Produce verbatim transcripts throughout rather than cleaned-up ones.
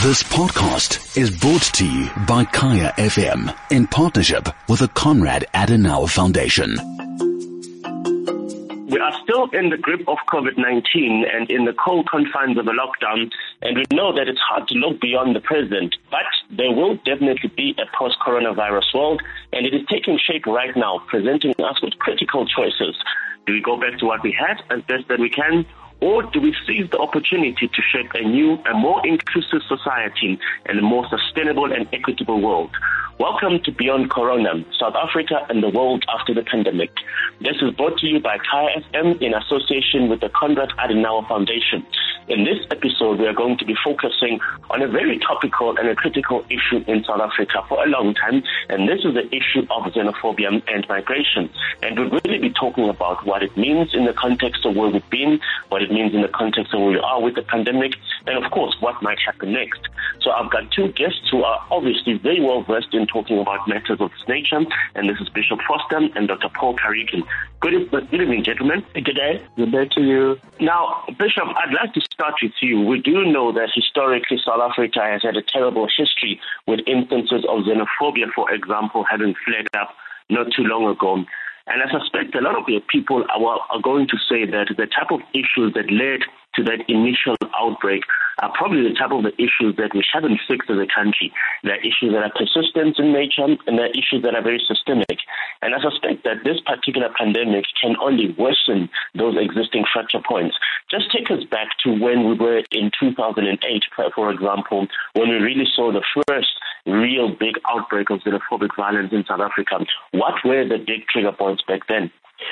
This podcast is brought to you by Kaya F M in partnership with the Konrad Adenauer Foundation. We are still in the grip of COVID nineteen and in the cold confines of a lockdown, and we know that it's hard to look beyond the present, but there will definitely be a post-coronavirus world, and it is taking shape right now, presenting us with critical choices. Do we go back to what we had as best that we can? Or do we seize the opportunity to shape a new, a more inclusive society and a more sustainable and equitable world? Welcome to Beyond Corona, South Africa and the world after the pandemic. This is brought to you by Kaya F M in association with the Konrad Adenauer Foundation. In this episode, we are going to be focusing on a very topical and a critical issue in South Africa for a long time, and this is the issue of xenophobia and migration. And we'll really be talking about what it means in the context of where we've been, what it means in the context of where we are with the pandemic, and of course, what might happen next. So I've got two guests who are obviously very well versed in talking about matters of this nature, and this is Bishop Foster and Doctor Paul Karikin. Good, good evening, gentlemen. Good day. Good day to you. Now, Bishop, I'd like to start with you. We do know that historically South Africa has had a terrible history with instances of xenophobia, for example, having flared up not too long ago. And I suspect a lot of your people are, are going to say that the type of issues that led to that initial outbreak are probably the type of the issues that we haven't fixed as a country. There are issues that are persistent in nature, and there are issues that are very systemic. And I suspect that this particular pandemic can only worsen those existing fracture points. Just take us back to when we were in two thousand eight, for example, when we really saw the first real big outbreak of xenophobic violence in South Africa. What were the big trigger points back then?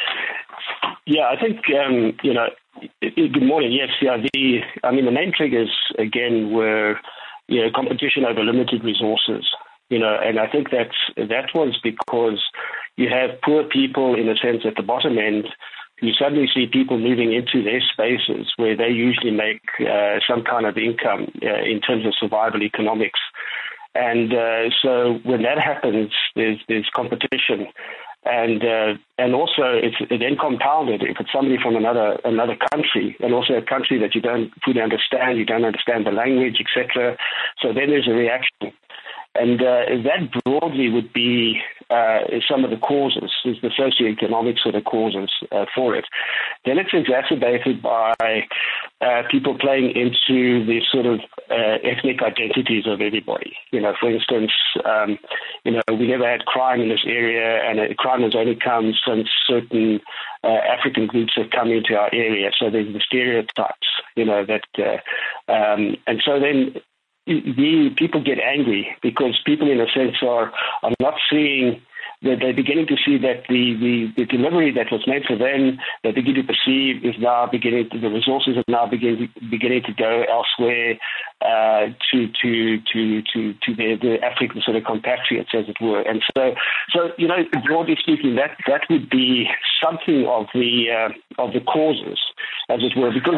Yeah, I think, um, you know, good morning. Yes, yeah, the, I mean, the main triggers, again, were, you know, competition over limited resources, you know, and I think that's, that was because you have poor people, in a sense, at the bottom end, you suddenly see people moving into their spaces where they usually make uh, some kind of income uh, in terms of survival economics. And uh, so when that happens, there's there's competition. And uh, and also it's it then compounded if it's somebody from another another country, and also a country that you don't fully understand, you don't understand the language, et cetera. So then there's a reaction, and uh, that broadly would be uh, some of the causes, is the socioeconomic sort of causes uh, for it. Then it's exacerbated by uh, people playing into the sort of uh, ethnic identities of everybody. You know, for instance, um, you know, we never had crime in this area, and uh, crime has only come since certain uh, African groups have come into our area. So there's the stereotypes, you know, that, uh, um, and so then the people get angry because people, in a sense, are, are not seeing that they're beginning to see that the, the, the delivery that was meant for them, they begin to perceive is now beginning to, the resources are now beginning beginning to go elsewhere uh, to to to to to their, their African sort of compatriots, as it were. And so, so you know, broadly speaking, that that would be something of the uh, of the causes, as it were, because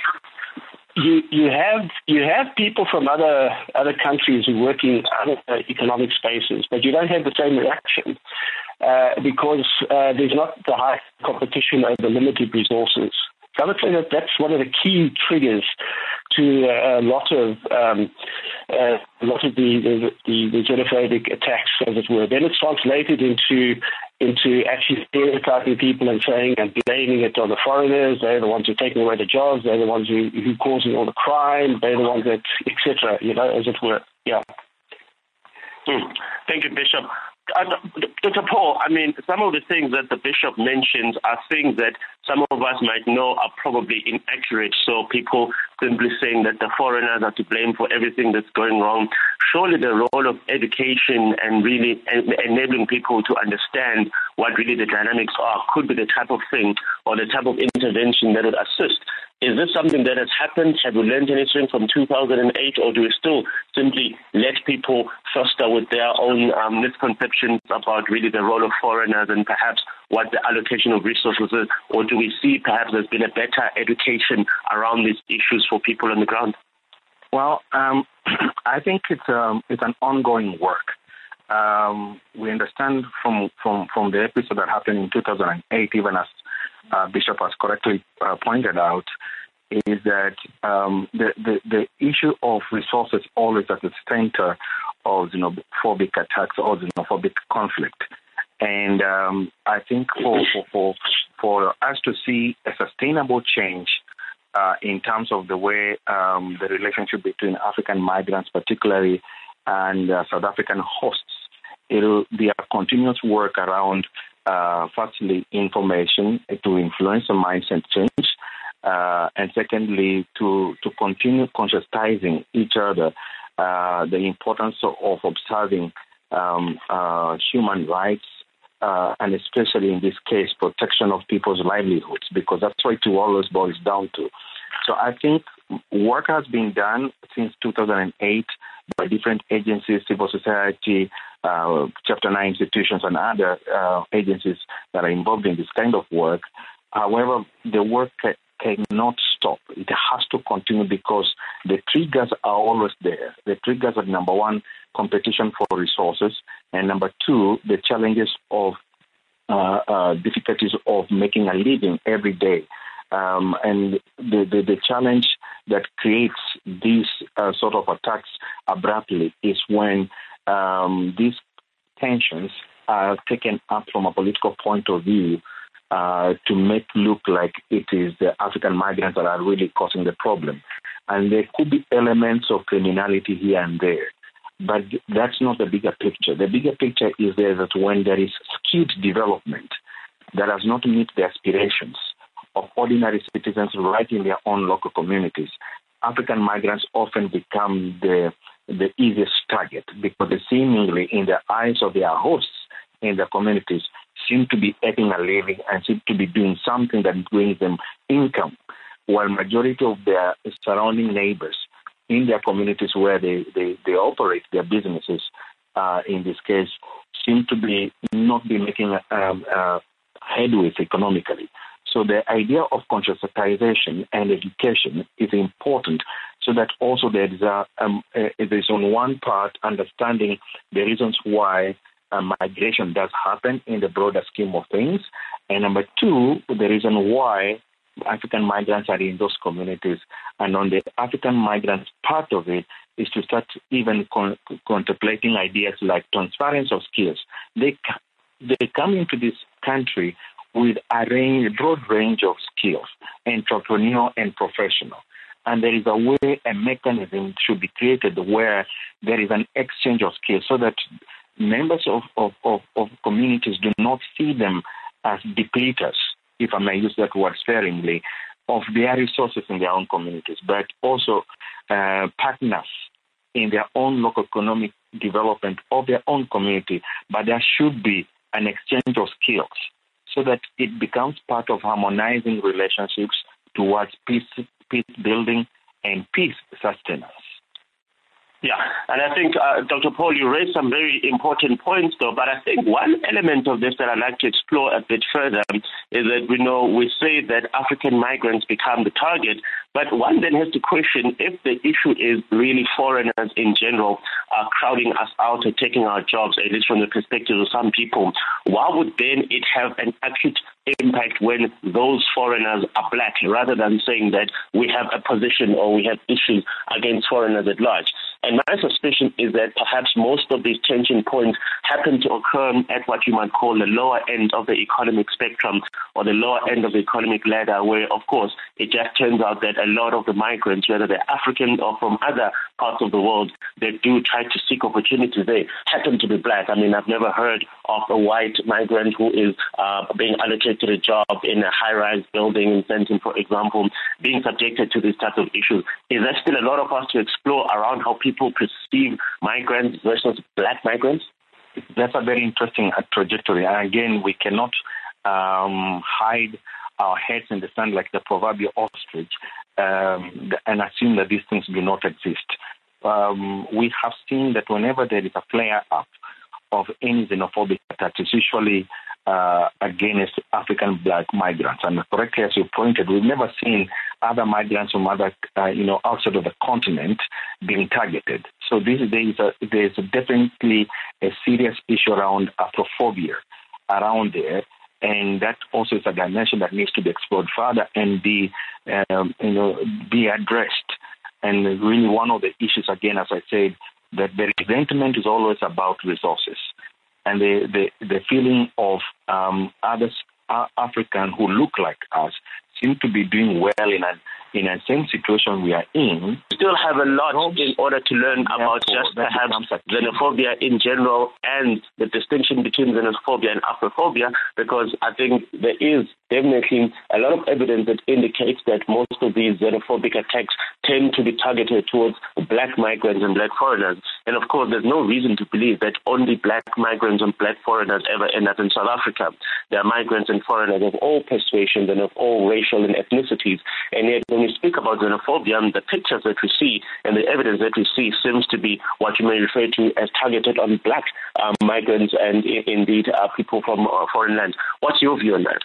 You you have you have people from other other countries who work in other economic spaces, but you don't have the same reaction uh, because uh, there's not the high competition over limited resources. So I would say that that's one of the key triggers to uh, a lot of um, uh, a lot of the the, the the xenophobic attacks, as it were. Then it's translated into into actually stereotyping people and saying and blaming it on the foreigners. They're the ones who are taking away the jobs. They're the ones who who are causing all the crime. They're the ones that, et cetera. You know, as it were. Yeah. Hmm. Thank you, Bishop. Uh, Doctor Paul, I mean, some of the things that the Bishop mentions are things that some of us might know are probably inaccurate. So people simply saying that the foreigners are to blame for everything that's going wrong. Surely the role of education and really enabling people to understand what really the dynamics are could be the type of thing or the type of intervention that would assist. Is this something that has happened? Have we learned anything from two thousand eight, or do we still simply let people foster with their own um, misconceptions about really the role of foreigners and perhaps what the allocation of resources is? Or do we see perhaps there's been a better education around these issues for people on the ground? Well, um, I think it's um, it's an ongoing work. Um, we understand from, from, from the episode that happened in two thousand eight, even as uh, Bishop has correctly uh, pointed out, is that um, the, the the issue of resources always at the center of xenophobic attacks or xenophobic conflict. And um, I think for, for, for, for us to see a sustainable change uh, in terms of the way um, the relationship between African migrants particularly and uh, South African hosts, it'll be a continuous work around, uh, firstly, information to influence the mindset change, uh, and secondly, to, to continue conscientizing each other uh, the importance of, of observing um, uh, human rights, Uh, and especially in this case, protection of people's livelihoods, because that's what it always boils down to. So I think work has been done since two thousand eight by different agencies, civil society, uh, Chapter nine institutions, and other uh, agencies that are involved in this kind of work. However, the work ca- cannot stop. It has to continue because the triggers are always there. The triggers are, number one, competition for resources, and number two, the challenges of uh, uh, difficulties of making a living every day. Um, and the, the, the challenge that creates these uh, sort of attacks abruptly is when um, these tensions are taken up from a political point of view uh, to make look like it is the African migrants that are really causing the problem. And there could be elements of criminality here and there. But that's not the bigger picture. The bigger picture is there that when there is skewed development that does not meet the aspirations of ordinary citizens right in their own local communities, African migrants often become the the easiest target because they seemingly, in the eyes of their hosts in the communities, seem to be earning a living and seem to be doing something that brings them income, while majority of their surrounding neighbors in their communities where they, they, they operate their businesses, uh, in this case, seem to be not be making um, uh, headways economically. So the idea of conscientization and education is important so that also there is, a, um, uh, there is on one part understanding the reasons why uh, migration does happen in the broader scheme of things, and number two, the reason why African migrants are in those communities. And on the African migrants part of it is to start even con- contemplating ideas like transference of skills. They they come into this country with a range, broad range of skills, entrepreneurial and professional. And there is a way, a mechanism should be created where there is an exchange of skills so that members of, of, of, of communities do not see them as depleters, if I may use that word sparingly, of their resources in their own communities, but also uh, partners in their own local economic development of their own community. But there should be an exchange of skills so that it becomes part of harmonizing relationships towards peace, peace building and peace sustenance. Yeah, and I think, uh, Doctor Paul, you raised some very important points, though, but I think one element of this that I'd like to explore a bit further is that we know we say that African migrants become the target, but one then has to question if the issue is really foreigners in general are crowding us out or taking our jobs, at least from the perspective of some people. Why would then it have an acute impact when those foreigners are black, rather than saying that we have a position or we have issues against foreigners at large? And my suspicion is that perhaps most of these tension points happen to occur at what you might call the lower end of the economic spectrum or the lower end of the economic ladder, where, of course, it just turns out that a lot of the migrants, whether they're African or from other parts of the world, that do try to seek opportunities there, happen to be black. I mean, I've never heard of a white migrant who is uh, being allocated a job in a high-rise building in Sandton, for example, being subjected to these types of issues. Is there still a lot of us to explore around how people People perceive migrants versus black migrants? That's a very interesting uh, trajectory. And again, we cannot um, hide our heads in the sand like the proverbial ostrich um, and assume that these things do not exist. Um, we have seen that whenever there is a flare-up of any xenophobic attack, it's usually uh, against African black migrants. And correctly, as you pointed, we've never seen other migrants from other, uh, you know, outside of the continent being targeted. So this, there is a, there is a definitely a serious issue around Afrophobia around there. And that also is a dimension that needs to be explored further and be, um, you know, be addressed. And really one of the issues, again, as I said, that the resentment is always about resources. And the, the, the feeling of um, others, uh, African who look like us, seem to be doing well in a in a same situation we are in. We still have a lot in order to learn about just perhaps xenophobia in general and the distinction between xenophobia and Afrophobia, because I think there is definitely a lot of evidence that indicates that most of these xenophobic attacks tend to be targeted towards black migrants and black foreigners. And of course, there's no reason to believe that only black migrants and black foreigners ever end up in South Africa. There are migrants and foreigners of all persuasions and of all racial and ethnicities. And yet, when we speak about xenophobia, the pictures that we see and the evidence that we see seems to be what you may refer to as targeted on black um, migrants and I- indeed uh, people from uh, foreign lands. What's your view on that?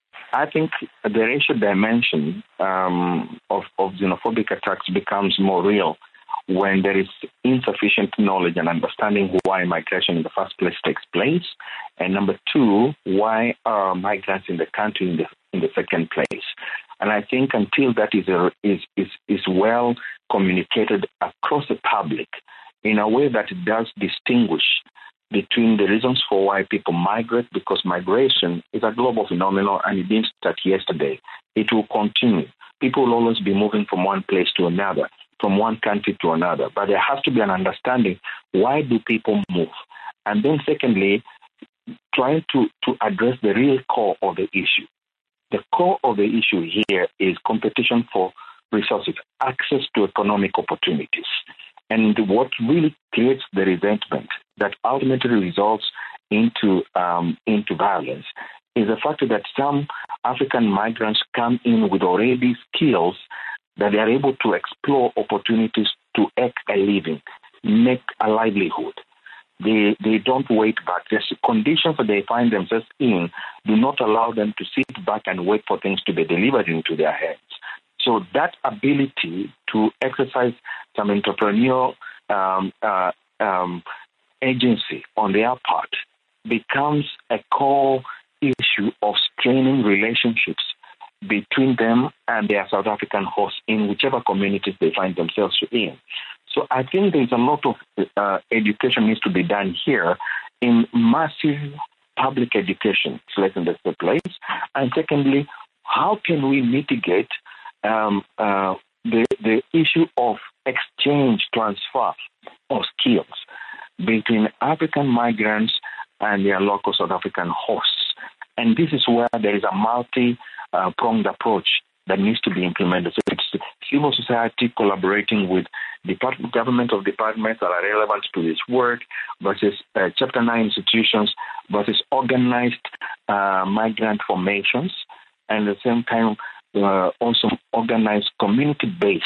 I think the racial dimension um, of, of xenophobic attacks becomes more real when there is insufficient knowledge and understanding why migration in the first place takes place, and number two, why are migrants in the country in the in the second place. And I think until that is a, is, is is well communicated across the public in a way that it does distinguish between the reasons for why people migrate, because migration is a global phenomenon and it didn't start yesterday. It will continue. People will always be moving from one place to another, from one country to another. But there has to be an understanding, why do people move? And then secondly, trying to, to address the real core of the issue. The core of the issue here is competition for resources, access to economic opportunities. And what really creates the resentment that ultimately results into um, into violence is the fact that some African migrants come in with already skills that they are able to explore opportunities to make a living, make a livelihood. They they don't wait back. The conditions that they find themselves in do not allow them to sit back and wait for things to be delivered into their hands. So that ability to exercise some entrepreneurial um, uh, um, agency on their part becomes a core issue of straining relationships between them and their South African hosts in whichever communities they find themselves in. So I think there's a lot of uh, education needs to be done here in massive public education. So let's invest the place. And secondly, how can we mitigate um, uh, the, the issue of exchange, transfer of skills between African migrants and their local South African hosts? And this is where there is a multi-pronged uh, approach that needs to be implemented. So it's civil society collaborating with department, government of departments that are relevant to this work versus uh, Chapter nine institutions versus organized uh, migrant formations, and at the same time uh, also organized community-based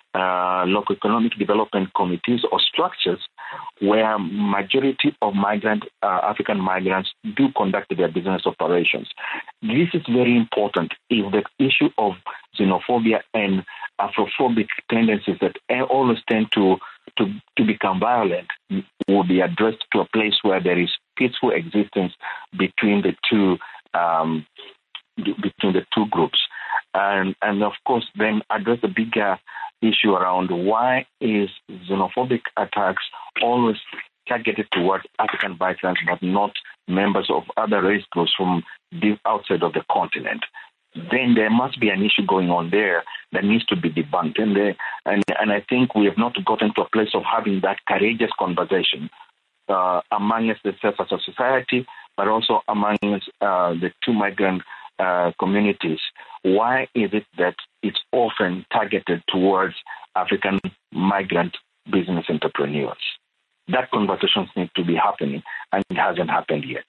uh, local economic development committees or structures where majority of migrant uh, African migrants do conduct their business operations. This is very important if the issue of xenophobia and Afrophobic tendencies that always tend to, to, to become violent will be addressed to a place where there is peaceful existence between the two um, between the two groups. And, and of course, then address the bigger issue around why is xenophobic attacks always targeted towards African migrants but not members of other race groups from the outside of the continent. Then there must be an issue going on there that needs to be debunked. And, the, and, and I think we have not gotten to a place of having that courageous conversation uh, among us as a society, but also among uh, the two migrant uh, communities. Why is it that it's often targeted towards African migrant business entrepreneurs? That conversation needs to be happening, and it hasn't happened yet.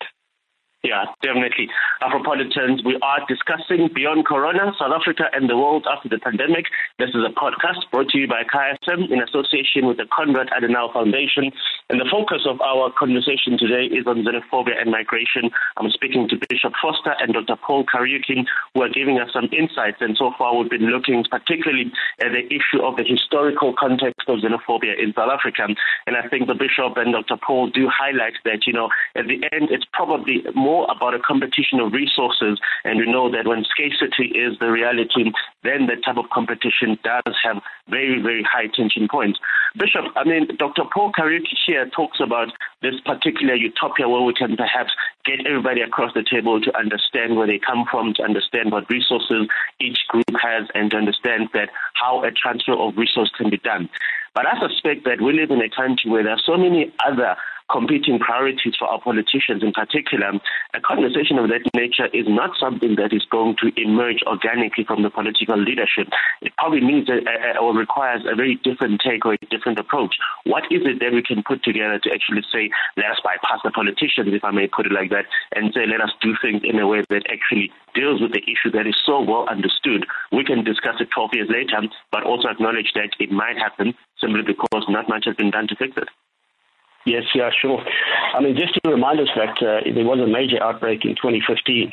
Yeah, definitely. Afropolitans, we are discussing Beyond Corona, South Africa and the world after the pandemic. This is a podcast brought to you by Kaya F M in association with the Konrad Adenauer Foundation. And the focus of our conversation today is on xenophobia and migration. I'm speaking to Bishop Foster and Doctor Paul Kariuki, who are giving us some insights. And so far, we've been looking particularly at the issue of the historical context of xenophobia in South Africa. And I think the Bishop and Doctor Paul do highlight that, you know, at the end, it's probably more more about a competition of resources, and we know that when scarcity is the reality, then that type of competition does have very, very high tension points. Bishop, I mean, Doctor Paul Kariuki here talks about this particular utopia where we can perhaps get everybody across the table to understand where they come from, to understand what resources each group has, and to understand that how a transfer of resource can be done. But I suspect that we live in a country where there are so many other competing priorities for our politicians in particular. A conversation of that nature is not something that is going to emerge organically from the political leadership. It probably needs a, a, or requires a very different take or a different approach. What is it that we can put together to actually say, let us bypass the politicians, if I may put it like that, and say, let us do things in a way that actually deals with the issue that is so well understood. We can discuss it twelve years later, but also acknowledge that it might happen simply because not much has been done to fix it. Yes, yeah, sure. I mean, just to remind us that uh, there was a major outbreak in twenty fifteen.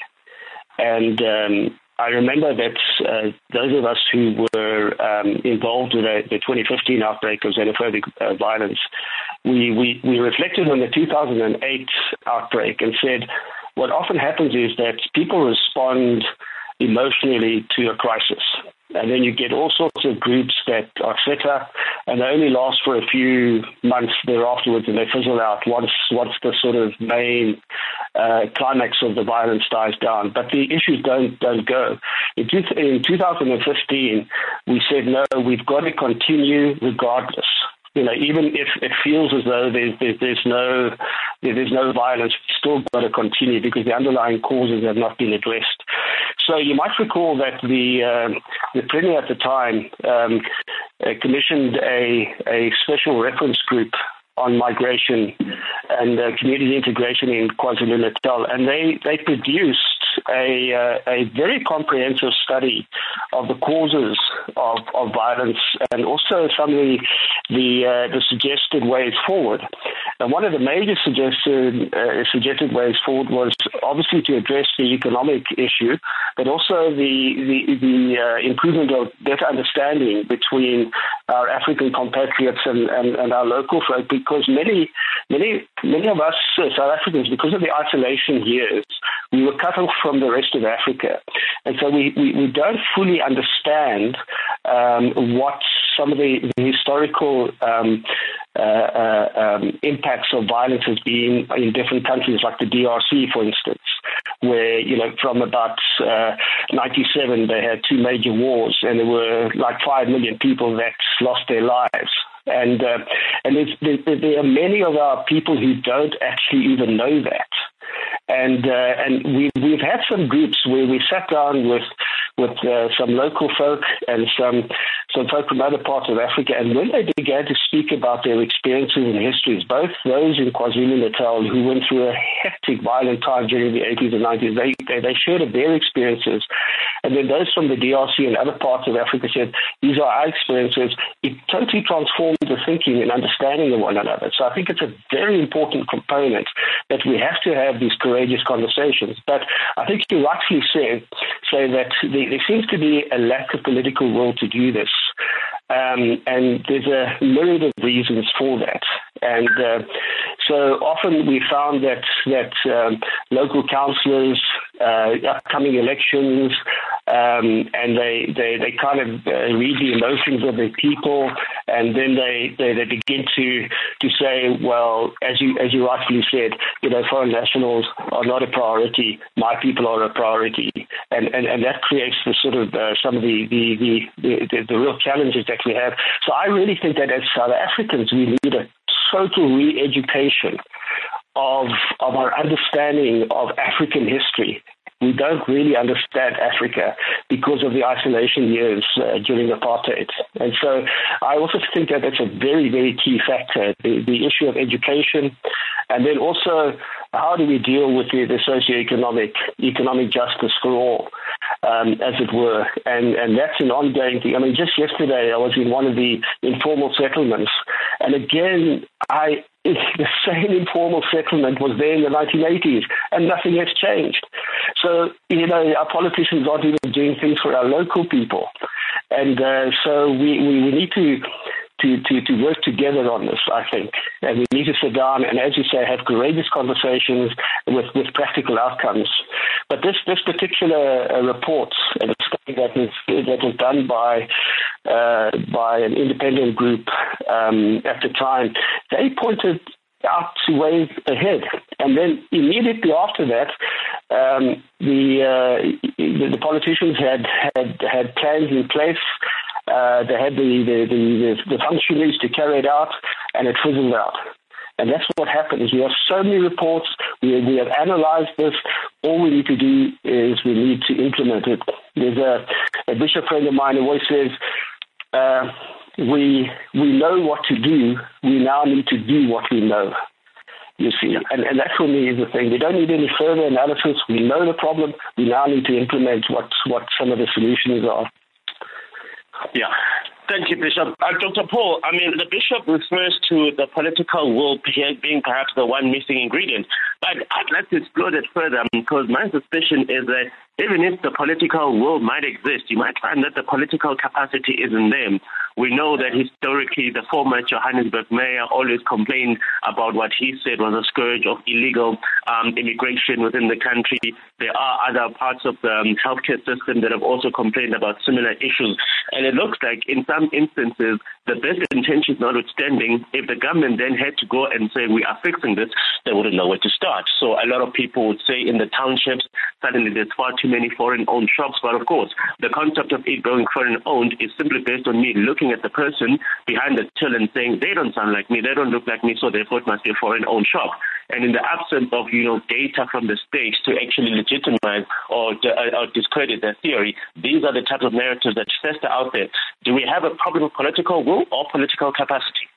And um, I remember that uh, those of us who were um, involved with the, the twenty fifteen outbreak of xenophobic uh, violence, we, we, we reflected on the two thousand eight outbreak and said, what often happens is that people respond emotionally to a crisis. And then you get all sorts of groups that are set up, and they only last for a few months thereafterwards, and they fizzle out once once the sort of main uh, climax of the violence dies down. But the issues don't don't go. In, two, in two thousand fifteen, we said, no, we've got to continue regardless. You know, even if it feels as though there's, there's, there's no there's no violence, we've still got to continue because the underlying causes have not been addressed. So you might recall that the uh, the Premier at the time um, uh, commissioned a, a special reference group on migration and uh, community integration in KwaZulu-Natal, and they, they produced a uh, a very comprehensive study of the causes of, of violence and also some of the the, uh, the suggested ways forward. And one of the major suggested uh, suggested ways forward was obviously to address the economic issue, but also the the, the uh, improvement of better understanding between our African compatriots and, and, and our local folk, because many many many of us uh, South Africans, because of the isolation years, we were cut off from the rest of Africa, and so we, we, we don't fully understand um, what some of the, the historical um, uh, uh, um, impacts of violence has been in different countries, like the D R C, for instance, where, you know, from about uh, ninety-seven, they had two major wars, and there were like five million people that lost their lives. And uh, and there, there are many of our people who don't actually even know that. And uh, and we've we've had some groups where we sat down with with uh, some local folk and some some folk from other parts of Africa, and when they began to speak about their experiences and histories, both those in KwaZulu-Natal who went through a hectic, violent time during the eighties and nineties, they they, they shared of their experiences, and then those from the D R C and other parts of Africa said, these are our experiences. It totally transformed the thinking and understanding of one another. So I think it's a very important component that we have to have these courageous conversations. But I think you rightly say, say that the, there seems to be a lack of political will to do this. Um, and there's a myriad of reasons for that. And uh, so often we found that that um, local councillors, uh, upcoming elections, um, and they, they, they kind of uh, read the emotions of the people, and then they, they, they begin to to say, well, as you as you rightfully said, you know, foreign nationals are not a priority. My people are a priority, and and, and that creates the sort of uh, some of the the, the the the real challenges that we have. So I really think that as South Africans, we need a total re-education of of our understanding of African history. We don't really understand Africa because of the isolation years uh, during apartheid. And so I also think that that's a very, very key factor, the, the issue of education. And then also, how do we deal with the, the socioeconomic economic justice for all, um, as it were? And, and that's an ongoing thing. I mean, just yesterday, I was in one of the informal settlements. And again, I the same informal settlement was there in the nineteen eighties, and nothing has changed. So, you know, our politicians aren't even doing things for our local people. And uh, so we, we, we need to to, to, to work together on this, I think. And we need to sit down and, as you say, have courageous conversations with, with practical outcomes. But this, this particular uh, report, and the study that was, that was done by uh, by an independent group um, at the time, they pointed out to ways ahead. And then immediately after that, um, the, uh, the the politicians had, had, had plans in place. Uh, they had the, the, the, the functionaries to carry it out, and it fizzled out. And that's what happened. Is we have so many reports. We, we have analyzed this. All we need to do is we need to implement it. There's a, a bishop friend of mine who always says, uh, we we know what to do. We now need to do what we know. You see, and, and that for me is the thing. We don't need any further analysis. We know the problem. We now need to implement what, what some of the solutions are. Yeah. Thank you, Bishop. Uh, Doctor Paul, I mean, the Bishop refers to the political will being perhaps the one missing ingredient. But I'd like to explore that further because my suspicion is that even if the political will might exist, you might find that the political capacity isn't there. We know that historically the former Johannesburg mayor always complained about what he said was a scourge of illegal um, immigration within the country. There are other parts of the um, healthcare system that have also complained about similar issues. And it looks like in some instances, the best intentions notwithstanding, if the government then had to go and say, we are fixing this, they wouldn't know where to start. So a lot of people would say in the townships, suddenly there's far too many foreign-owned shops. But of course, the concept of it going foreign-owned is simply based on me looking at the person behind the till and saying, they don't sound like me, they don't look like me, so therefore it must be a foreign-owned shop. And in the absence of, you know, data from the state to actually legitimize or, uh, or discredit their theory, these are the types of narratives that fester out there. Do we have a problem with political will or political capacity?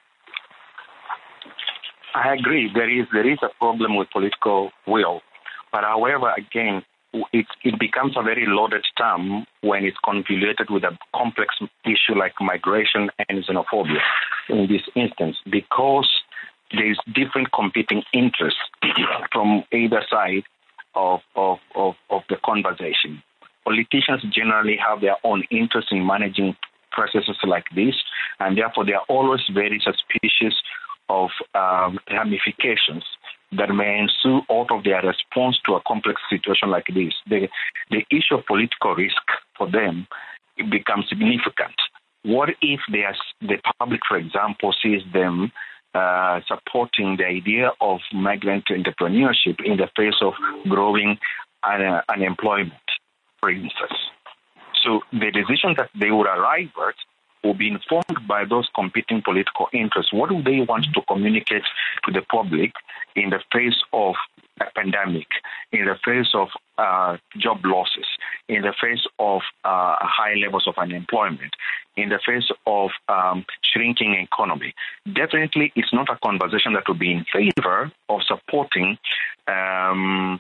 I agree. There is there is a problem with political will. But however, again, it, it becomes a very loaded term when it's convoluted with a complex issue like migration and xenophobia in this instance, because there's different competing interests from either side of, of, of, of the conversation. Politicians generally have their own interest in managing processes like this, and therefore they are always very suspicious of um, ramifications that may ensue out of their response to a complex situation like this. The, the issue of political risk for them becomes significant. What if there's, the public, for example, sees them uh, supporting the idea of migrant entrepreneurship in the face of growing un- unemployment, for instance? So the decision that they would arrive at will be informed by those competing political interests. What do they want to communicate to the public in the face of a pandemic, in the face of uh, job losses, in the face of uh, high levels of unemployment, in the face of um, shrinking economy? Definitely, it's not a conversation that will be in favor of supporting um,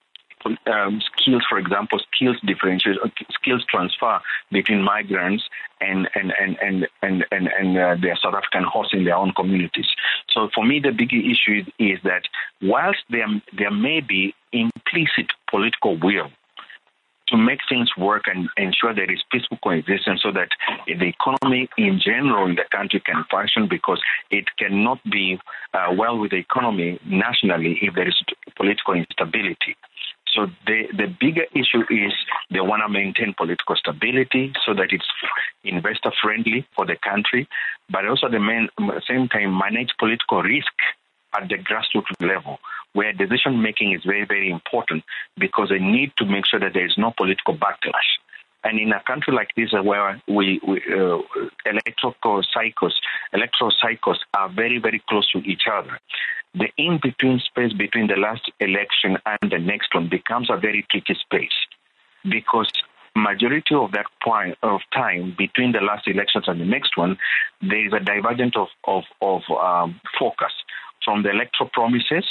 Um, skills, for example, skills differentiation, skills transfer between migrants and and and and and and, and uh, their South African hosts in their own communities. So, for me, the big issue is, is that whilst there there may be implicit political will to make things work and ensure there is peaceful coexistence, so that the economy in general in the country can function, because it cannot be uh, well with the economy nationally if there is political instability. So the, the bigger issue is they want to maintain political stability so that it's investor-friendly for the country, but also at the main, same time manage political risk at the grassroots level, where decision-making is very, very important, because they need to make sure that there is no political backlash. And in a country like this, where we, we uh, electoral cycles, electoral cycles are very, very close to each other, the in-between space between the last election and the next one becomes a very tricky space, because majority of that point of time between the last elections and the next one, there is a divergence of of, of um, focus from the electoral promises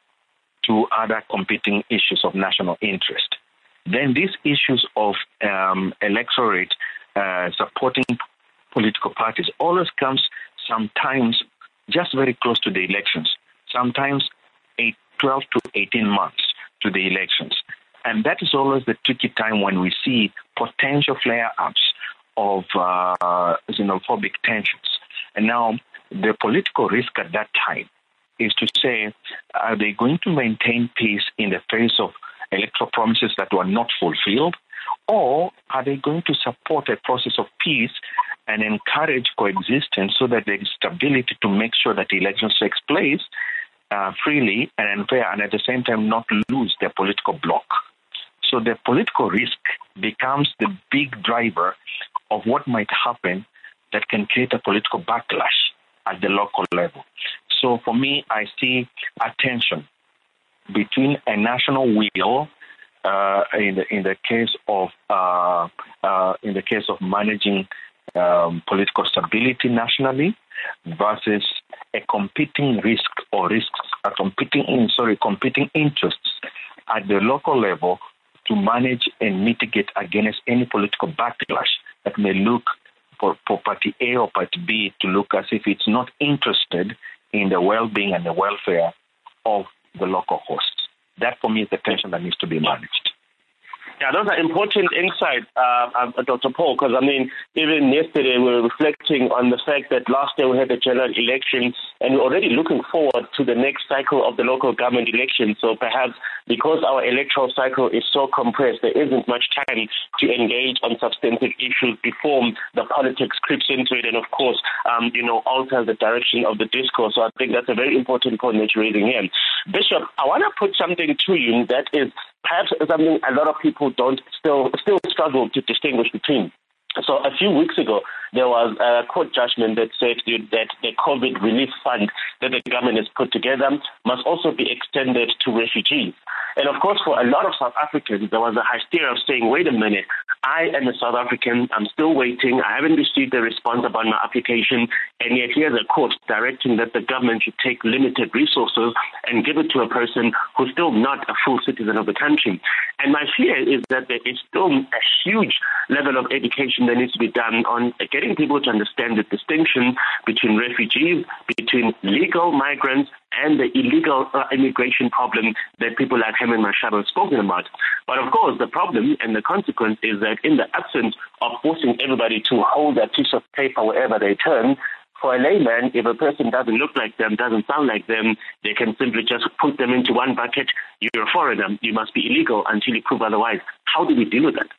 to other competing issues of national interest. Then these issues of um, electorate uh, supporting political parties always comes sometimes just very close to the elections, sometimes eight, twelve to eighteen months to the elections. And that is always the tricky time when we see potential flare-ups of uh, xenophobic tensions. And now the political risk at that time is to say, are they going to maintain peace in the face of electoral promises that were not fulfilled? Or are they going to support a process of peace and encourage coexistence so that there is stability to make sure that elections takes place uh, freely and fair, and at the same time not lose their political bloc? So the political risk becomes the big driver of what might happen that can create a political backlash at the local level. So for me, I see a tension between a national will uh, in the in the case of uh, uh, in the case of managing um, political stability nationally versus a competing risk or risks, a competing in, sorry competing interests at the local level to manage and mitigate against any political backlash that may look for, for party A or party B to look as if it's not interested in the well-being and the welfare of the local hosts. That, for me, is the tension that needs to be managed. Yeah, those are important insights, uh, uh, Doctor Paul, because, I mean, even yesterday we were reflecting on the fact that last year we had the general election and we're already looking forward to the next cycle of the local government election. So perhaps because our electoral cycle is so compressed, there isn't much time to engage on substantive issues before the politics creeps into it and, of course, um, you know, alters the direction of the discourse. So I think that's a very important point that you're raising here. Bishop, I want to put something to you that is perhaps something a lot of people don't still still struggle to distinguish between. So a few weeks ago, there was a court judgment that said that the COVID relief fund that the government has put together must also be extended to refugees. And of course, for a lot of South Africans, there was a hysteria of saying, wait a minute, I am a South African, I'm still waiting, I haven't received a response about my application, and yet here's a court directing that the government should take limited resources and give it to a person who's still not a full citizen of the country. And my fear is that there is still a huge level of education that needs to be done on getting people to understand the distinction between refugees, between legal migrants, and the illegal uh, immigration problem that people like Herman Mashaba have spoken about. But of course, the problem and the consequence is that in the absence of forcing everybody to hold that piece of paper wherever they turn, for a layman, if a person doesn't look like them, doesn't sound like them, they can simply just put them into one bucket. You're a foreigner. You must be illegal until you prove otherwise. How do we deal with that?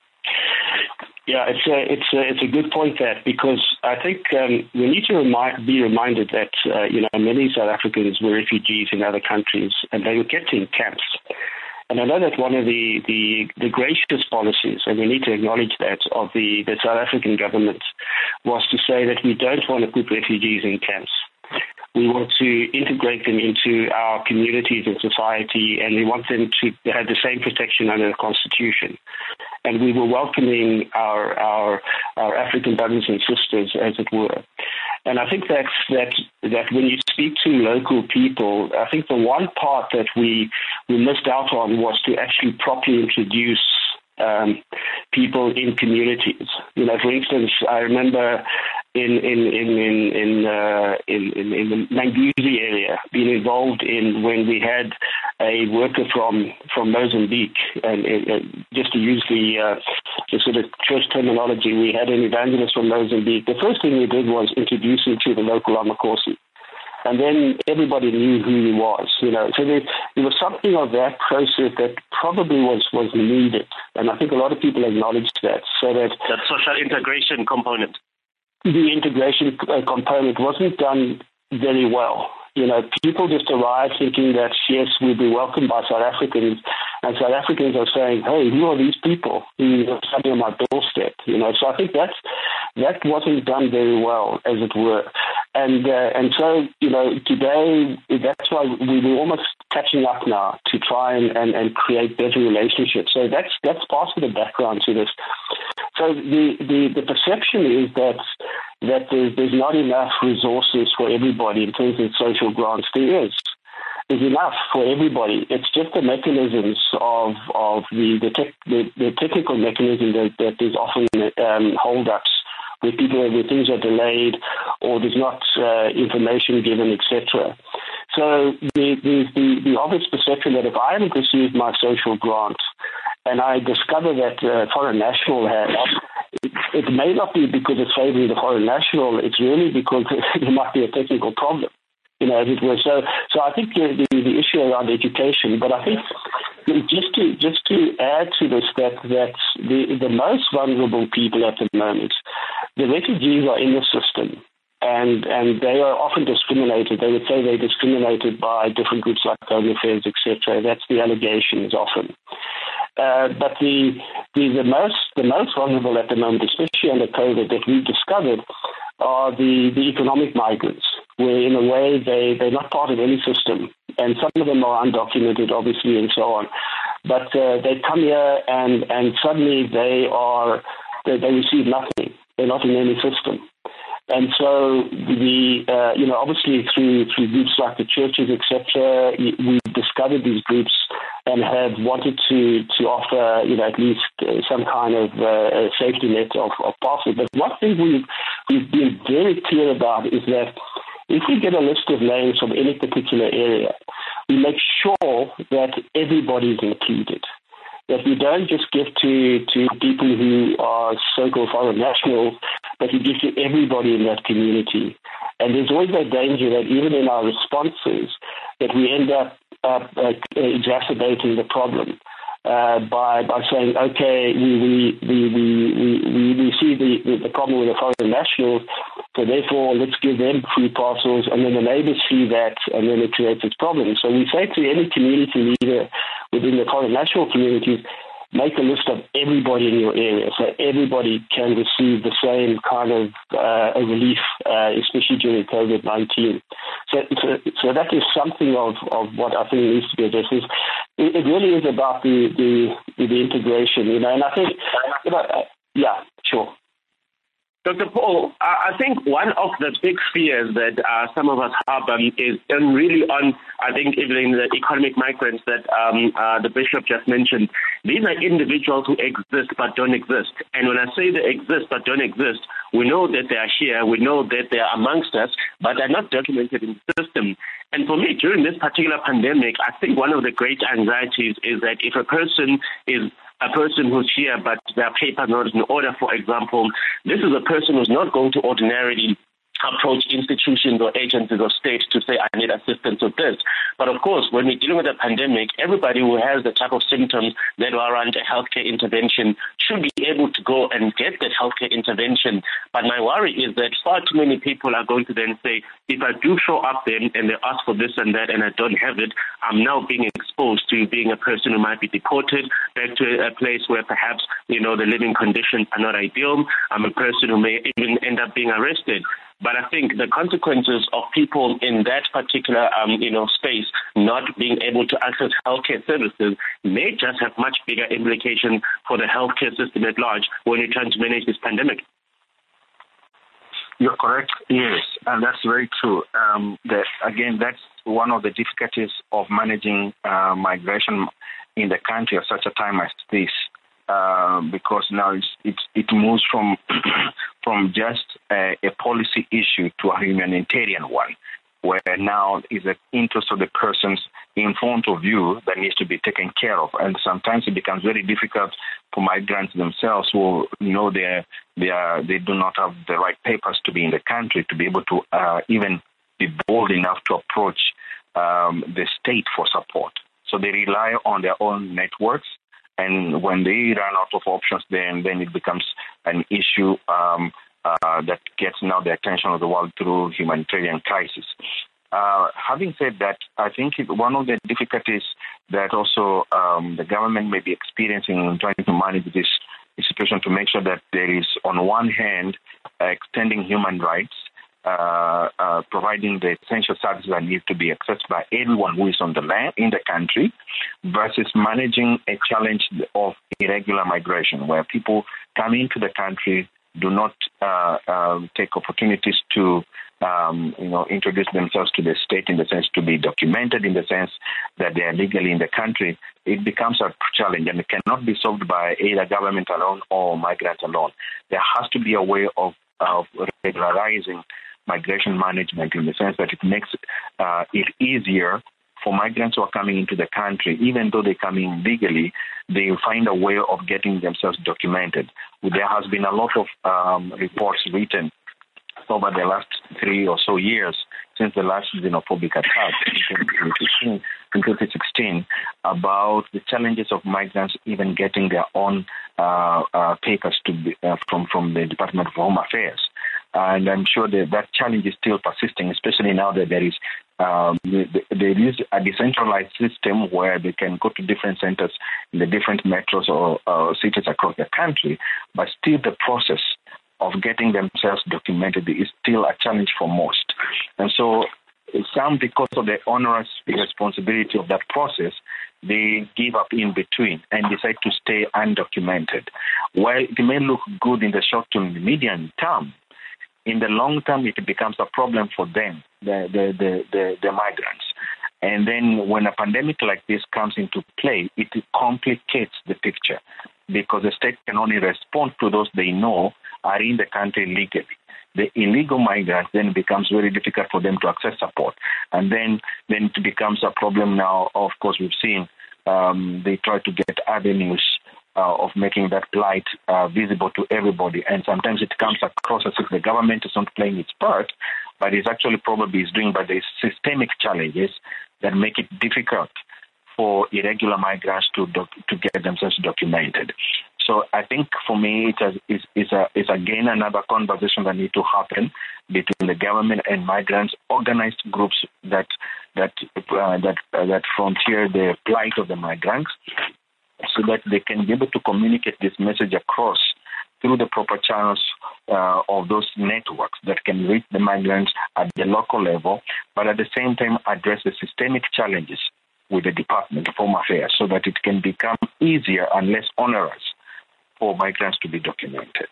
Yeah, it's a, it's a, it's a good point, that, because I think um, we need to remind, be reminded that, uh, you know, many South Africans were refugees in other countries and they were kept in camps. And I know that one of the, the, the gracious policies, and we need to acknowledge that, of the, the South African government was to say that we don't want to put refugees in camps. We want to integrate them into our communities and society, and we want them to have the same protection under the Constitution. And we were welcoming our, our, our African brothers and sisters, as it were. And I think that's, that that when you speak to local people, I think the one part that we we missed out on was to actually properly introduce um, people in communities. You know, for instance, I remember in in in in in, uh, in, in, in the Manguzi area being involved in when we had a worker from from Mozambique, and, and just to use the, uh, the sort of church terminology, we had an evangelist from Mozambique. The first thing we did was introduce him to the local Amakosi. And then everybody knew who he was, you know. So there, there was something of that process that probably was, was needed. And I think a lot of people acknowledged that. So that that social integration component. The integration uh, component wasn't done very well. You know, people just arrived thinking that, yes, we'll be welcomed by South Africans, and South Africans are saying, hey, who are these people who are standing on my doorstep? You know, so I think that's, that wasn't done very well, as it were. And uh, and so, you know, today, that's why we, we're almost catching up now to try and, and, and create better relationships. So that's that's part of the background to this. So the, the, the perception is that that there's, there's not enough resources for everybody in terms of social grants. There is. There's enough for everybody. It's just the mechanisms of of the the, tech, the, the technical mechanism that, that is often um, hold-ups, where people, where things are delayed or there's not uh, information given, et cetera. So the, the, the, the obvious perception that if I haven't received my social grant and I discover that uh, foreign national has, it, it may not be because it's favouring the foreign national. It's really because there might be a technical problem, you know, as it were. So, so I think the, the, the issue around education, but I think just to just to add to this, that that the the most vulnerable people at the moment, the refugees are in the system. And and they are often discriminated. They would say they're discriminated by different groups like Home Affairs, et cetera. That's the allegations often. Uh, but the, the the most the most vulnerable at the moment, especially under COVID, that we've discovered, are the, the economic migrants, where in a way they, they're not part of any system. And some of them are undocumented, obviously, and so on. But uh, they come here and, and suddenly they are they, they receive nothing. They're not in any system. And so, the uh, you know, obviously through through groups like the churches, et cetera, we discovered these groups and have wanted to to offer, you know, at least uh, some kind of uh, safety net of, of passage. But one thing we've we've been very clear about is that if we get a list of names from any particular area, we make sure that everybody's included. That we don't just give to, to people who are so-called foreign nationals, but we give to everybody in that community. And there's always that danger that even in our responses, that we end up uh, uh, exacerbating the problem uh, by by saying, okay, we we we we we, we see the, the problem with the foreign nationals, so therefore let's give them free parcels, and then the neighbors see that, and then it creates its problem. So we say to any community leader within the foreign national communities, make a list of everybody in your area so everybody can receive the same kind of uh, relief, uh, especially during COVID nineteen. So, so, so that is something of, of what I think needs to be addressed. It, it really is about the, the, the integration, you know, and I think, you know, uh, yeah, sure. Doctor Paul, I think one of the big fears that uh, some of us have um, is um, really on, I think, even the economic migrants that um, uh, the Bishop just mentioned. These are individuals who exist but don't exist. And when I say they exist but don't exist, we know that they are here, we know that they are amongst us, but they're not documented in the system. And for me, during this particular pandemic, I think one of the great anxieties is that if a person is a person who's here, but their paper not in order, for example, this is a person who's not going to ordinarily approach institutions or agencies of state to say, I need assistance with this. But of course, when we're dealing with a pandemic, everybody who has the type of symptoms that warrant a healthcare intervention should be able to go and get that healthcare intervention. But my worry is that far too many people are going to then say, if I do show up then and they ask for this and that and I don't have it, I'm now being exposed to being a person who might be deported back to a place where perhaps, you know, the living conditions are not ideal. I'm a person who may even end up being arrested. But I think the consequences of people in that particular, um, you know, space not being able to access healthcare services may just have much bigger implications for the healthcare system at large when you're trying to manage this pandemic. You're correct, yes, and that's very true. Um, that again, that's one of the difficulties of managing uh, migration in the country at such a time as this. Uh, because now it's, it's, it moves from from just a, a policy issue to a humanitarian one, where now is the interest of the persons in front of you that needs to be taken care of. And sometimes it becomes very difficult for migrants themselves who you know they they are they do not have the right papers to be in the country to be able to uh, even be bold enough to approach um, the state for support. So they rely on their own networks. And when they run out of options, then then it becomes an issue um, uh, that gets now the attention of the world through humanitarian crisis. Uh, having said that, I think one of the difficulties that also um, the government may be experiencing in trying to manage this situation to make sure that there is, on one hand, uh, extending human rights, Uh, uh, providing the essential services that need to be accessed by everyone who is on the land in the country, versus managing a challenge of irregular migration, where people come into the country, do not uh, uh, take opportunities to um, you know, introduce themselves to the state in the sense to be documented in the sense that they are legally in the country. It becomes a challenge, and it cannot be solved by either government alone or migrants alone. There has to be a way of, of regularizing migration management in the sense that it makes uh, it easier for migrants who are coming into the country, even though they come in legally, they find a way of getting themselves documented. There has been a lot of um, reports written over the last three or so years since the last xenophobic attack in twenty sixteen about the challenges of migrants even getting their own uh, uh, papers to be, uh, from, from the Department of Home Affairs. And I'm sure that that challenge is still persisting, especially now that there is um, there is a decentralized system where they can go to different centers in the different metros or uh, cities across the country, but still the process of getting themselves documented is still a challenge for most. And so some, because of the onerous responsibility of that process, they give up in between and decide to stay undocumented. While it may look good in the short term, in the medium term, in the long term, it becomes a problem for them, the, the, the, the, the migrants. And then when a pandemic like this comes into play, it complicates the picture because the state can only respond to those they know are in the country legally. The illegal migrants then becomes very difficult for them to access support. And then, then it becomes a problem now. Of course, we've seen um, they try to get avenues uh, of making that plight uh, visible to everybody. And sometimes it comes across as if the government is not playing its part, but it's actually probably is doing by the systemic challenges that make it difficult for irregular migrants to doc- to get themselves documented. So I think for me, it is is a is again another conversation that needs to happen between the government and migrants, organized groups that that uh, that uh, that frontier the plight of the migrants, so that they can be able to communicate this message across through the proper channels uh, of those networks that can reach the migrants at the local level, but at the same time address the systemic challenges with the Department of Home Affairs, so that it can become easier and less onerous for migrants to be documented.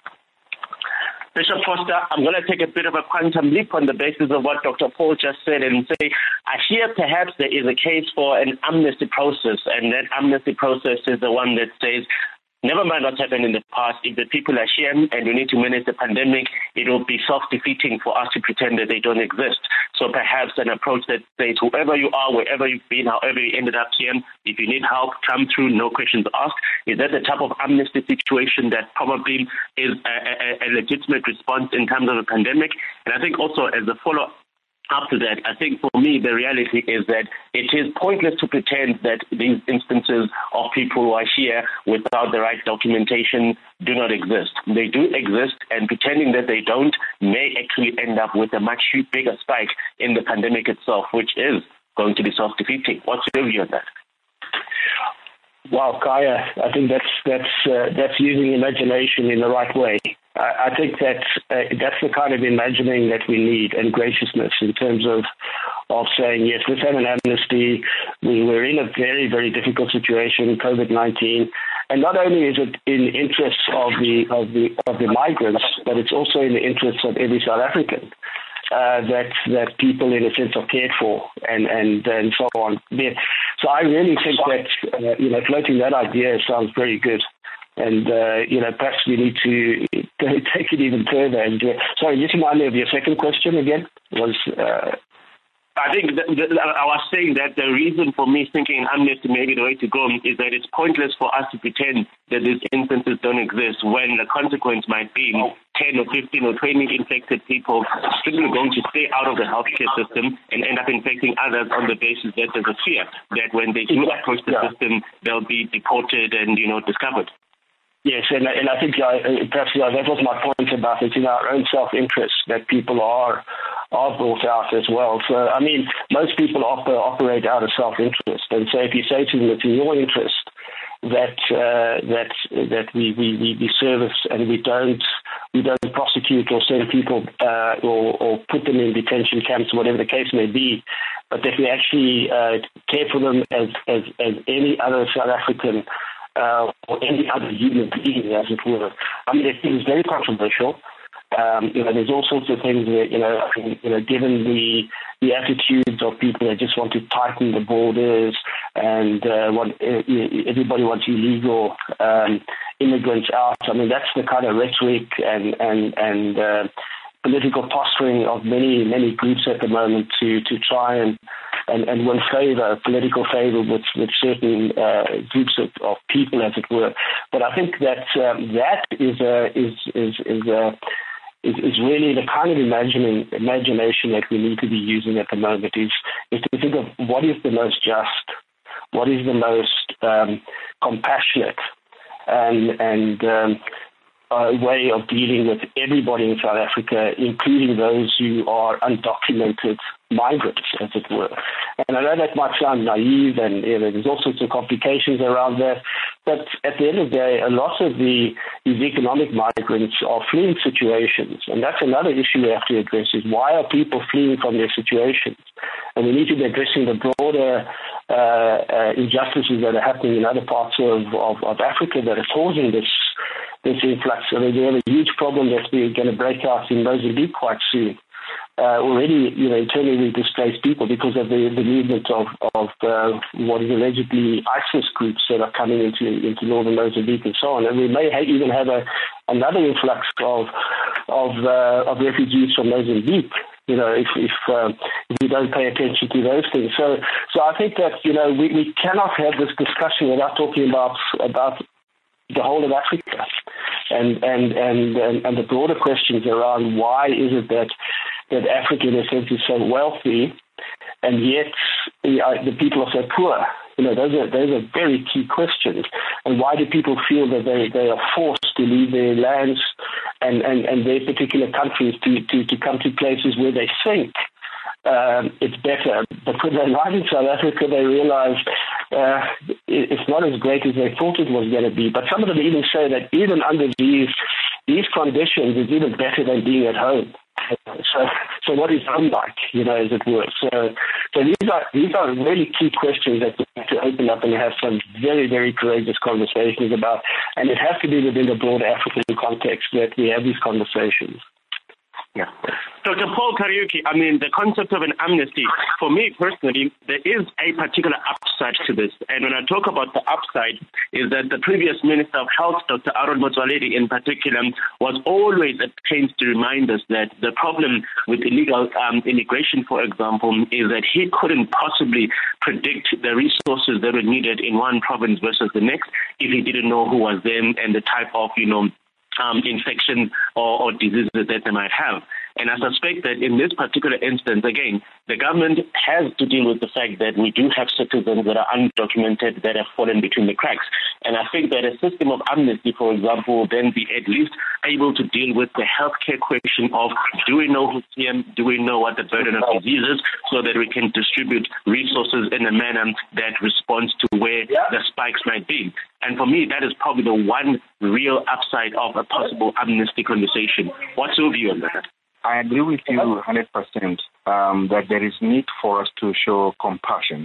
Bishop Foster, I'm going to take a bit of a quantum leap on the basis of what Doctor Paul just said and say, I hear perhaps there is a case for an amnesty process, and that amnesty process is the one that says, never mind what's happened in the past. If the people are here and we need to manage the pandemic, it will be self-defeating for us to pretend that they don't exist. So perhaps an approach that says, whoever you are, wherever you've been, however you ended up here, if you need help, come through, no questions asked. Is that the type of amnesty situation that probably is a, a, a legitimate response in terms of a pandemic? And I think also as a follow-up After that, I think for me, the reality is that it is pointless to pretend that these instances of people who are here without the right documentation do not exist. They do exist, and pretending that they don't may actually end up with a much bigger spike in the pandemic itself, which is going to be self-defeating. What's your view on that? Wow, Kaya, I think that's that's uh, that's using imagination in the right way. I, I think that uh, that's the kind of imagining that we need, and graciousness in terms of of saying, yes, let's have an amnesty. We were in a very, very difficult situation, COVID nineteen, and not only is it in the interests of the of the of the migrants, but it's also in the interests of every South African. Uh, that that people in a sense are cared for and and, and so on. So I really think that uh, you know floating that idea sounds very good, and uh, you know perhaps we need to take it even further. And uh, sorry, just remind me of your second question again. Was uh, I think that, that, I was saying that the reason for me thinking amnesty may be the way to go is that it's pointless for us to pretend that these instances don't exist when the consequence might be ten or fifteen or twenty infected people simply going to stay out of the healthcare system and end up infecting others on the basis that there's a fear that when they do approach the yeah. system, they'll be deported and, you know, discovered. Yes, and, and I think uh, perhaps uh, that was my point about it, in our own self-interest, that people are are brought out as well. So, I mean, most people op- operate out of self-interest. And so if you say to them, it's in your interest that uh, that that we, we, we service and we don't we don't prosecute or send people uh, or, or put them in detention camps, whatever the case may be, but that we actually uh, care for them as, as, as any other South African Uh, or any other human being, as it were. I mean, it is very controversial. Um, you know, there's all sorts of things that, you know, I mean, you know, given the the attitudes of people that just want to tighten the borders and uh, want uh, everybody wants illegal um, immigrants out. I mean, that's the kind of rhetoric and and and uh, political posturing of many many groups at the moment to to try and and, and win favor, political favor with, with certain uh, groups of, of people, as it were. But I think that um, that is a, is is is a Is, is really the kind of imagining, imagination that we need to be using at the moment is, is to think of what is the most just, what is the most um, compassionate and, and um, a way of dealing with everybody in South Africa, including those who are undocumented migrants, as it were. And I know that might sound naive, and you know, there's all sorts of complications around that. But at the end of the day, a lot of the, these economic migrants are fleeing situations. And that's another issue we have to address, is why are people fleeing from their situations? And we need to be addressing the broader uh, uh, injustices that are happening in other parts of, of, of Africa that are causing this this influx. I mean, we have a huge problem that's going to break out in Mozambique quite soon. Uh, already, you know, internally displaced people because of the, the movement of, of uh, what is allegedly ISIS groups that are coming into into northern Mozambique and so on. And we may ha- even have a, another influx of of, uh, of refugees from Mozambique, you know, if if, um, if we don't pay attention to those things. So so I think that, you know, we, we cannot have this discussion without talking about about the whole of Africa and and, and, and, and the broader questions around why is it that that Africa, in a sense, is so wealthy, and yet the, uh, the people are so poor. You know, those are those are very key questions. And why do people feel that they, they are forced to leave their lands and, and, and their particular countries to, to, to come to places where they think um, it's better? But when they arrive in South Africa, they realize uh, it's not as great as they thought it was going to be. But some of them even say that even under these these conditions, it's even better than being at home. So, so what is home like, you know, as it were? So, so these are these are really key questions that we have to open up and have some very, very courageous conversations about. And it has to be within the broader African context that we have these conversations. Yeah. Doctor Paul Kariuki, I mean, the concept of an amnesty, for me personally, there is a particular upside to this. And when I talk about the upside, is that the previous Minister of Health, Doctor Aaron Motsoaledi in particular, was always at pains to remind us that the problem with illegal um, immigration, for example, is that he couldn't possibly predict the resources that were needed in one province versus the next if he didn't know who was there and the type of, you know, Um, infection or, or diseases that they might have. And I suspect that in this particular instance, again, the government has to deal with the fact that we do have citizens that are undocumented that have fallen between the cracks. And I think that a system of amnesty, for example, will then be at least able to deal with the healthcare question of, do we know who's here? Do we know what the burden of disease is, so that we can distribute resources in a manner that responds to where yeah. the spikes might be. And for me, that is probably the one real upside of a possible amnesty conversation. What's your view on that? I agree with you one hundred percent um, that there is need for us to show compassion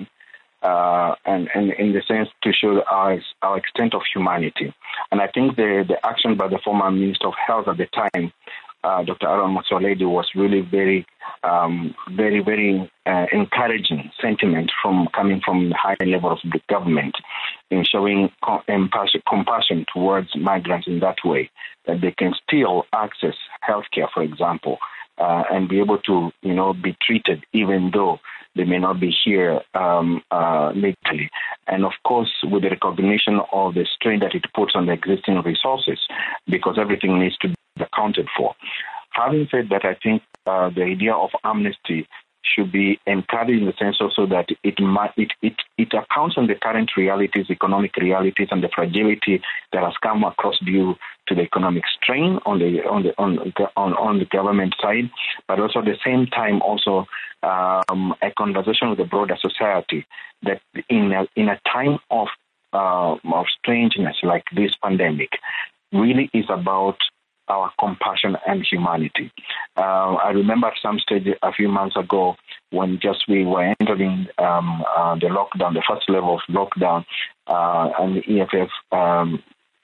uh, and, and in the sense to show our, our extent of humanity. And I think the, the action by the former Minister of Health at the time, uh, Doctor Aaron Motsoaledi, was really very, um, very, very uh, encouraging sentiment from coming from the higher level of the government in showing compassion towards migrants in that way, that they can still access healthcare, for example, uh, and be able to, you know, be treated even though they may not be here um, uh, legally. And of course, with the recognition of the strain that it puts on the existing resources, because everything needs to be accounted for. Having said that, I think uh, the idea of amnesty should be encouraged in the sense also that it might, it, it it accounts on the current realities, economic realities, and the fragility that has come across due to the economic strain on the on the on on, on the government side, but also at the same time also um, a conversation with the broader society that in a, in a time of uh, of strangeness like this pandemic, really is about our compassion and humanity. Uh, I remember at some stage a few months ago when just we were entering um, uh, the lockdown, the first level of lockdown, uh, and the E F F um,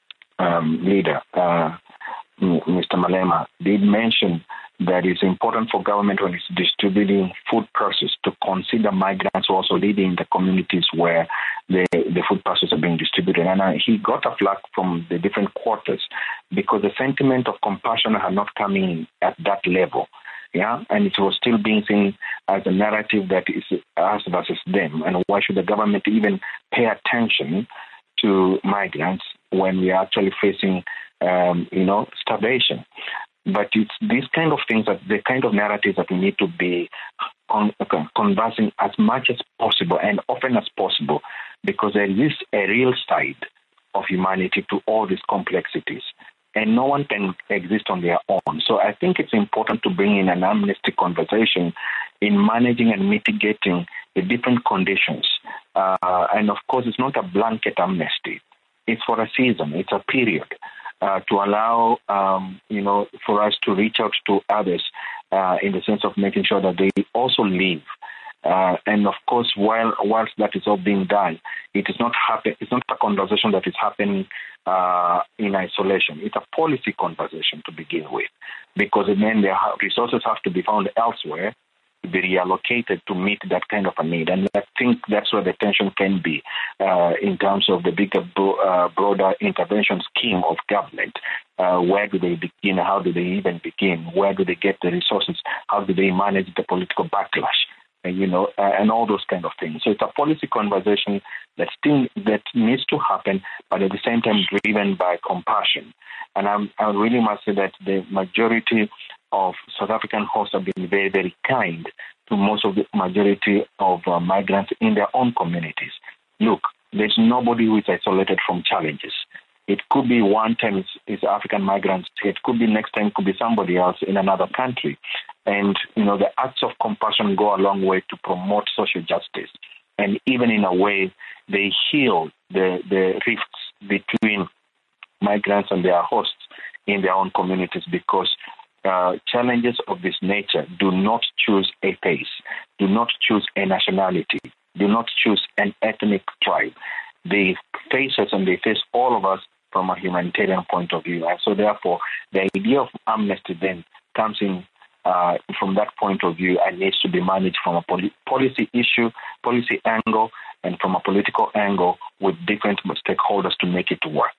um, leader, uh, Mister Malema, did mention that it's important for government when it's distributing food parcels to consider migrants also living in the communities where the, the food parcels are being distributed. And uh, he got a flack from the different quarters because the sentiment of compassion had not come in at that level. yeah, and it was still being seen as a narrative that is us versus them. And why should the government even pay attention to migrants when we are actually facing, um, you know, starvation? But it's these kind of things, that the kind of narratives that we need to be con- conversing as much as possible and often as possible, because there is a real side of humanity to all these complexities, and no one can exist on their own. So I think it's important to bring in an amnesty conversation in managing and mitigating the different conditions. Uh, and of course, it's not a blanket amnesty. It's for a season. It's a period uh, to allow, um, you know, for us to reach out to others uh, in the sense of making sure that they also live. Uh, and of course, while whilst that is all being done, it is not happen. It's not a conversation that is happening uh, in isolation. It's a policy conversation to begin with, because then the resources have to be found elsewhere to be reallocated to meet that kind of a need. And I think that's where the tension can be uh, in terms of the bigger, bro- uh, broader intervention scheme of government. Uh, where do they begin? How do they even begin? Where do they get the resources? How do they manage the political backlash? You know, uh, and all those kind of things. So it's a policy conversation that still that needs to happen, but at the same time driven by compassion. And I'm, I really must say that the majority of South African hosts have been very, very kind to most of the majority of uh, migrants in their own communities. Look, there's nobody who is isolated from challenges. It could be one time it's, it's African migrants. It could be next time it could be somebody else in another country. And, you know, the acts of compassion go a long way to promote social justice. And even in a way, they heal the, the rifts between migrants and their hosts in their own communities, because uh, challenges of this nature do not choose a face, do not choose a nationality, do not choose an ethnic tribe. They face us and they face all of us from a humanitarian point of view. And so therefore, the idea of amnesty then comes in uh, from that point of view and needs to be managed from a poli- policy issue, policy angle, and from a political angle with different stakeholders to make it work.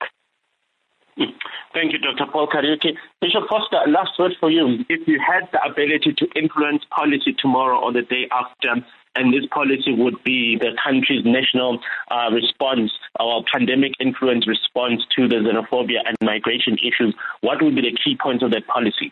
Thank you, Doctor Paul Kariuki. Bishop Foster, last word for you. If you had the ability to influence policy tomorrow or the day after, and this policy would be the country's national uh, response, our pandemic influence response to the xenophobia and migration issues, what would be the key points of that policy?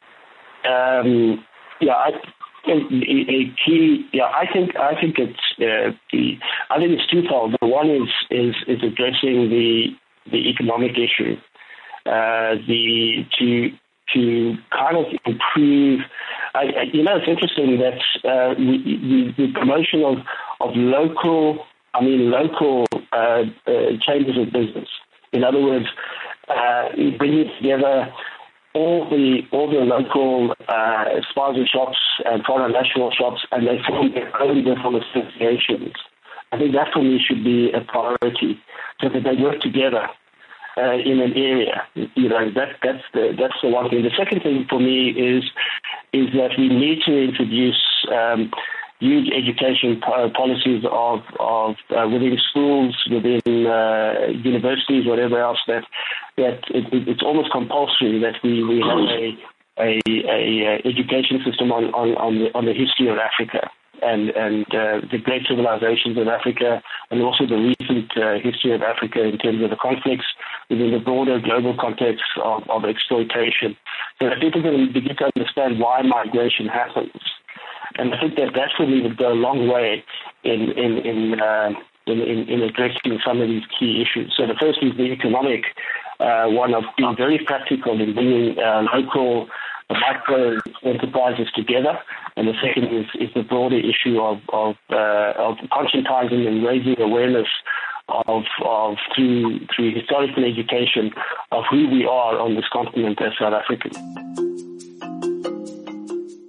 Um, yeah, I think a key. Yeah, I think I think it's uh, the. I think it's twofold. The one is is is addressing the the economic issue. Uh, the to to kind of improve. I, I, you know, it's interesting that uh, the, the promotion of of local. I mean, local uh, uh, chambers of business. In other words, uh, bringing together all the all the local uh, spaza shops and foreign national shops, and they form their own different associations. I think that for me should be a priority, so that they work together uh, in an area. You know, that that's the that's the one thing. The second thing for me is is that we need to introduce um, huge education po- policies of of uh, within schools, within uh, universities, whatever else. That that it, it, it's almost compulsory that we, we have a a, a education system on on on the, on the history of Africa and and uh, the great civilizations of Africa, and also the recent uh, history of Africa in terms of the conflicts within the broader global context of, of exploitation, so that people can begin to understand why migration happens. And I think that that for me would go a long way in in in, uh, in in in addressing some of these key issues. So the first is the economic uh, one of being very practical in bringing uh, local micro enterprises together, and the second is, is the broader issue of of, uh, of conscientizing and raising awareness of of through through historical education of who we are on this continent as South Africans.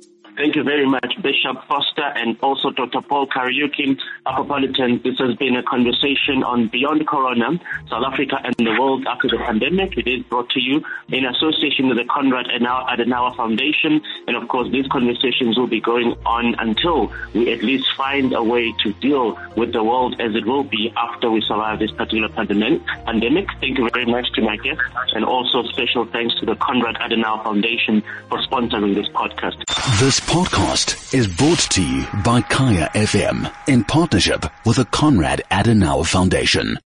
Thank you very much, Bishop Foster, and also Doctor Paul Kariuki, Afropolitan. This has been a conversation on Beyond Corona, South Africa and the world after the pandemic. It is brought to you in association with the Konrad Adenauer Foundation. And of course, these conversations will be going on until we at least find a way to deal with the world as it will be after we survive this particular pandemic. Thank you very much to my guests, and also special thanks to the Konrad Adenauer Foundation for sponsoring this podcast. This podcast is brought to you by Kaya F M in partnership with the Konrad Adenauer Foundation.